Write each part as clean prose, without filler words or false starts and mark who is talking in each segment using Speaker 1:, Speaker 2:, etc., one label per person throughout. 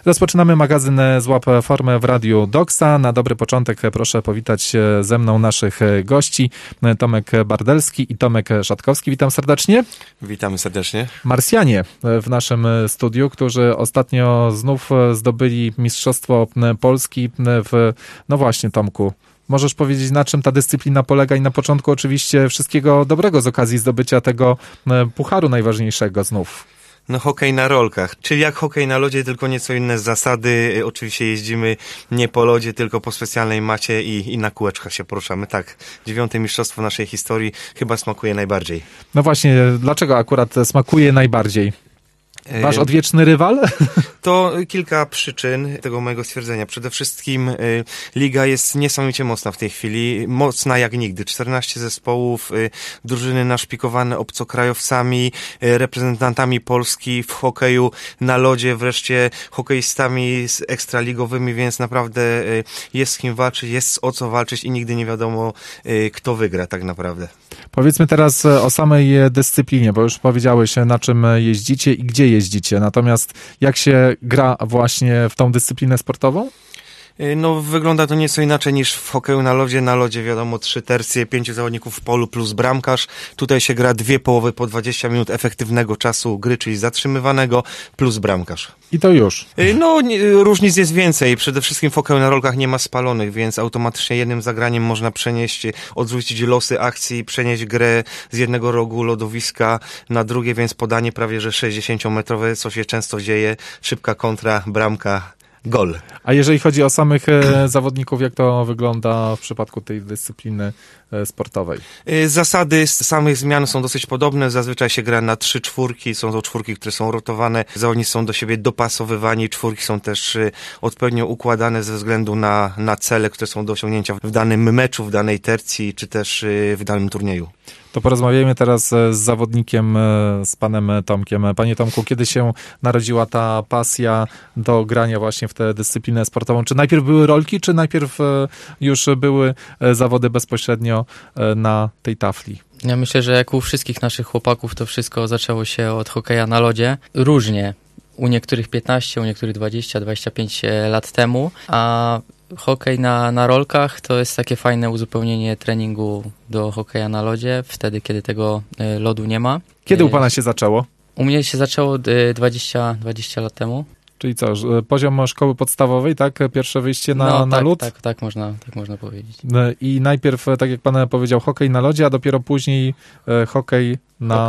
Speaker 1: Rozpoczynamy magazyn Złap Formę w Radiu Doksa. Na dobry początek proszę powitać ze mną naszych gości. Tomek Bardelski i Tomek Szatkowski. Witam serdecznie.
Speaker 2: Witamy serdecznie.
Speaker 1: Marsjanie w naszym studiu, którzy ostatnio znów zdobyli Mistrzostwo Polski no właśnie, Tomku. Możesz powiedzieć, na czym ta dyscyplina polega i na początku oczywiście wszystkiego dobrego z okazji zdobycia tego pucharu najważniejszego znów.
Speaker 2: No hokej na rolkach, czyli jak hokej na lodzie, tylko nieco inne zasady. Oczywiście jeździmy nie po lodzie, tylko po specjalnej macie i na kółeczkach się poruszamy. Tak, 9. mistrzostwo naszej historii chyba smakuje najbardziej.
Speaker 1: No właśnie, dlaczego akurat smakuje najbardziej? Wasz odwieczny rywal?
Speaker 2: To kilka przyczyn tego mojego stwierdzenia. Przede wszystkim liga jest niesamowicie mocna w tej chwili. Mocna jak nigdy. 14 zespołów, drużyny naszpikowane obcokrajowcami, reprezentantami Polski w hokeju na lodzie, wreszcie hokeistami ekstraligowymi, więc naprawdę jest z kim walczyć, jest o co walczyć i nigdy nie wiadomo, kto wygra tak naprawdę.
Speaker 1: Powiedzmy teraz o samej dyscyplinie, bo już powiedziałeś, na czym jeździcie i gdzie jeździcie. Natomiast jak się gra właśnie w tą dyscyplinę sportową?
Speaker 2: No, wygląda to nieco inaczej niż w hokeju na lodzie. Na lodzie wiadomo 3 tercje, 5 zawodników w polu plus bramkarz. Tutaj się gra 2 połowy po 20 minut efektywnego czasu gry, czyli zatrzymywanego, plus bramkarz.
Speaker 1: I to już?
Speaker 2: No, różnic jest więcej. Przede wszystkim w hokeju na rolkach nie ma spalonych, więc automatycznie jednym zagraniem można odwrócić losy akcji, przenieść grę z jednego rogu lodowiska na drugie, więc podanie prawie że 60-metrowe, co się często dzieje. Szybka kontra, bramka, gol.
Speaker 1: A jeżeli chodzi o samych zawodników, jak to wygląda w przypadku tej dyscypliny sportowej?
Speaker 2: Zasady samych zmian są dosyć podobne. Zazwyczaj się gra na 3 czwórki. Są to czwórki, które są rotowane. Zawodnicy są do siebie dopasowywani. Czwórki są też odpowiednio układane ze względu na cele, które są do osiągnięcia w danym meczu, w danej tercji, czy też w danym turnieju.
Speaker 1: To porozmawiajmy teraz z zawodnikiem, z panem Tomkiem. Panie Tomku, kiedy się narodziła ta pasja do grania właśnie w tę dyscyplinę sportową? Czy najpierw były rolki, czy najpierw już były zawody bezpośrednio na tej tafli?
Speaker 3: Ja myślę, że jak u wszystkich naszych chłopaków to wszystko zaczęło się od hokeja na lodzie. Różnie. U niektórych 15, u niektórych 20, 25 lat temu, a hokej na rolkach to jest takie fajne uzupełnienie treningu do hokeja na lodzie, wtedy kiedy tego lodu nie ma.
Speaker 1: Kiedy u pana się zaczęło?
Speaker 3: U mnie się zaczęło 20 lat temu.
Speaker 1: Czyli co, poziom szkoły podstawowej, tak? Pierwsze wyjście na lód?
Speaker 3: Tak można powiedzieć.
Speaker 1: I najpierw, tak jak pan powiedział, hokej na lodzie, a dopiero później hokej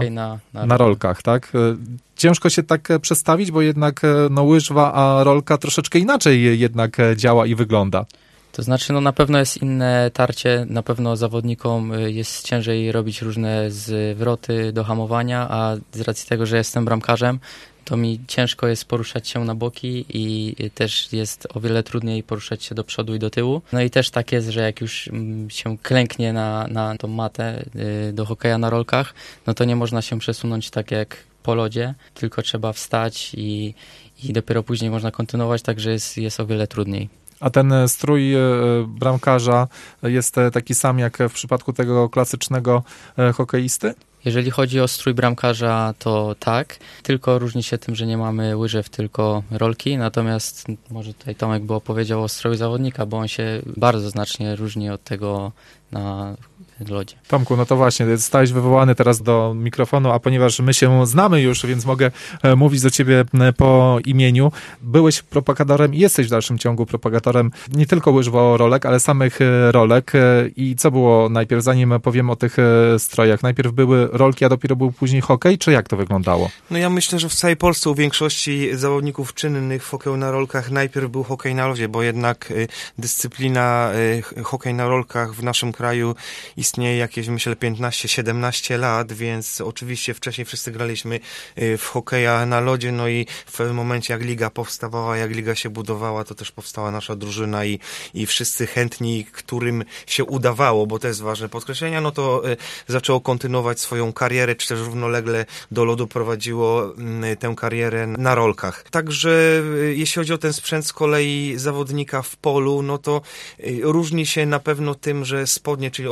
Speaker 1: na rolkach, tak? Ciężko się tak przestawić, bo jednak łyżwa, a rolka troszeczkę inaczej jednak działa i wygląda.
Speaker 3: To znaczy, na pewno jest inne tarcie, na pewno zawodnikom jest ciężej robić różne zwroty do hamowania, a z racji tego, że jestem bramkarzem, to mi ciężko jest poruszać się na boki i też jest o wiele trudniej poruszać się do przodu i do tyłu. No i też tak jest, że jak już się klęknie na tą matę do hokeja na rolkach, no to nie można się przesunąć tak jak po lodzie, tylko trzeba wstać i dopiero później można kontynuować, także jest o wiele trudniej.
Speaker 1: A ten strój bramkarza jest taki sam jak w przypadku tego klasycznego hokeisty?
Speaker 3: Jeżeli chodzi o strój bramkarza, to tak, tylko różni się tym, że nie mamy łyżew, tylko rolki, natomiast może tutaj Tomek by opowiedział o stroju zawodnika, bo on się bardzo znacznie różni od tego na lodzie.
Speaker 1: Tomku, no to właśnie, zostałeś wywołany teraz do mikrofonu, a ponieważ my się znamy już, więc mogę mówić do ciebie po imieniu. Byłeś propagatorem i jesteś w dalszym ciągu propagatorem nie tylko łyżwo-rolek, ale samych rolek. I co było najpierw, zanim powiem o tych strojach? Najpierw były rolki, a dopiero był później hokej, czy jak to wyglądało?
Speaker 2: No ja myślę, że w całej Polsce u większości zawodników czynnych w hokeju na rolkach najpierw był hokej na lodzie, bo jednak dyscyplina hokej na rolkach w naszym kraju istnieje jakieś, myślę, 15-17 lat, więc oczywiście wcześniej wszyscy graliśmy w hokeja na lodzie, no i w pewnym momencie jak liga powstawała, jak liga się budowała, to też powstała nasza drużyna i wszyscy chętni, którym się udawało, bo to jest ważne podkreślenia, no to zaczęło kontynuować swoją karierę, czy też równolegle do lodu prowadziło tę karierę na rolkach. Także jeśli chodzi o ten sprzęt z kolei zawodnika w polu, no to różni się na pewno tym, że spodnie, czyli ochrona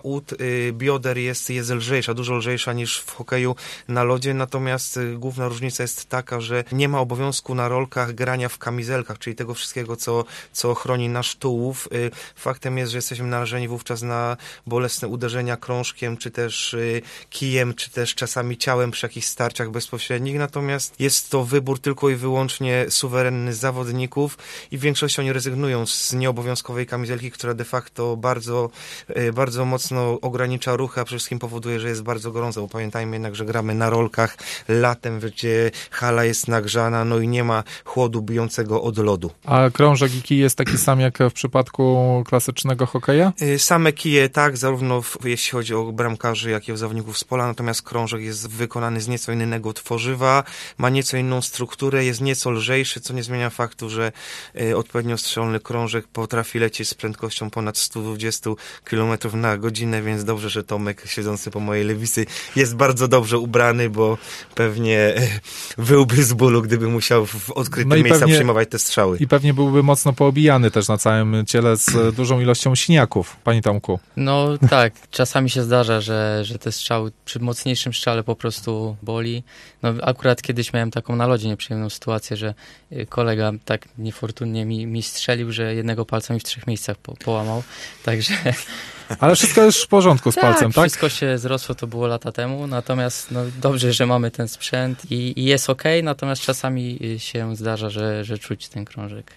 Speaker 2: ud bioder jest lżejsza, dużo lżejsza niż w hokeju na lodzie, natomiast główna różnica jest taka, że nie ma obowiązku na rolkach grania w kamizelkach, czyli tego wszystkiego, co chroni nasz tułów. Faktem jest, że jesteśmy narażeni wówczas na bolesne uderzenia krążkiem, czy też kijem, czy też czasami ciałem przy jakichś starciach bezpośrednich, natomiast jest to wybór tylko i wyłącznie suwerenny zawodników i w większości oni rezygnują z nieobowiązkowej kamizelki, która de facto bardzo mocno ogranicza ruchy, a przede wszystkim powoduje, że jest bardzo gorąco, bo pamiętajmy jednak, że gramy na rolkach latem, gdzie hala jest nagrzana, no i nie ma chłodu bijącego od lodu.
Speaker 1: A krążek i kij jest taki sam jak w przypadku klasycznego hokeja?
Speaker 2: Same kije tak, zarówno jeśli chodzi o bramkarzy, jak i o zawodników z pola, natomiast krążek jest wykonany z nieco innego tworzywa, ma nieco inną strukturę, jest nieco lżejszy, co nie zmienia faktu, że odpowiednio strzelony krążek potrafi lecieć z prędkością ponad 120 km na godzinę, więc dobrze, że Tomek siedzący po mojej lewicy jest bardzo dobrze ubrany, bo pewnie wyłby z bólu, gdyby musiał w odkrytych miejscach przyjmować te strzały.
Speaker 1: I pewnie byłby mocno poobijany też na całym ciele z dużą ilością siniaków, panie Tomku.
Speaker 3: No tak, czasami się zdarza, że te strzały przy mocniejszym strzale po prostu boli. No akurat kiedyś miałem taką na lodzie nieprzyjemną sytuację, że kolega tak niefortunnie mi strzelił, że jednego palca mi w 3 miejscach połamał, także...
Speaker 1: Ale wszystko już w porządku z palcem, tak?
Speaker 3: Wszystko się zrosło, to było lata temu, natomiast no, dobrze, że mamy ten sprzęt i jest okej, natomiast czasami się zdarza, że czuć ten krążek.